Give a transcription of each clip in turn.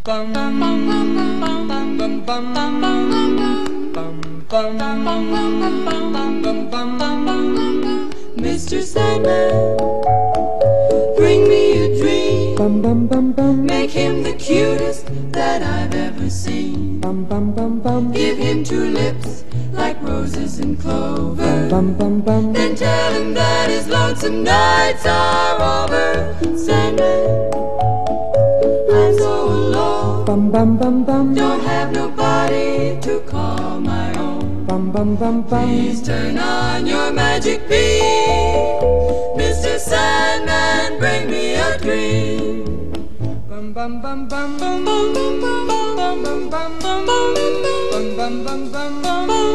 bum bum bum bum bum bum bum. Mr. Sandman, bring me a dream. Bum bum bum bum. Make him the cutest that I've ever seen. Bum bum bum bum. Give him two lips like roses and clover. Bum bum bum. Then tell him that his lonesome nights are over. Sandman, I'm so alone. Bum bum bum bum. Don't have nobody to call my own. Bum bum bum bum. Please turn on your magic beam. Mr. Sandman, bring me a dream. Bum bum bum bum bum bum bum bum bum bum bum bum bum bum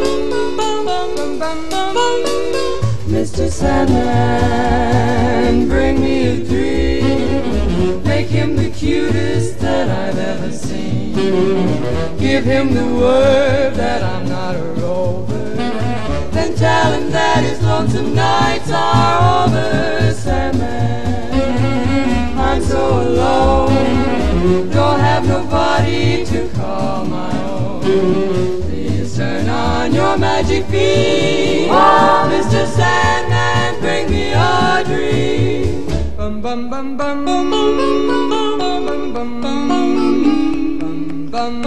bum bum. Mr. Sandman, bring me a dream. Make him the cutest that I've ever seen. Give him the word that I'm not a rover. Then tell him that his lonesome nights are over. Sandman, I'm so alone. Don't have nobody to call my own. Please turn on your magic beam. Mr. Sandman, bring me a dream. Bum bum bum bum bum bum bum bum bum bum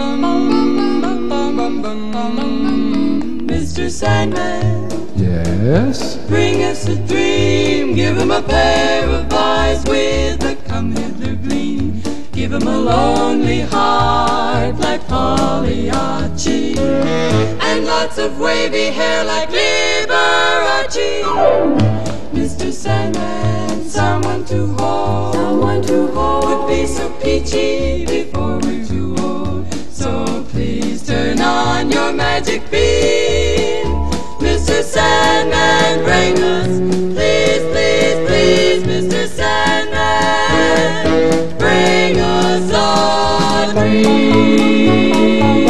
bum. Mr. Sandman, Yes? bring us a dream. Give him a pair of eyes with a come-hither gleam. Give him a lonely heart like Pagliacci, and lots of wavy hair like Liberace. Mr. Sandman, someone to hold, would be so peachy before we're too old. So please turn on your magic beam. Mr. Sandman, bring us, please, please, please, Mr. Sandman, bring us a dream.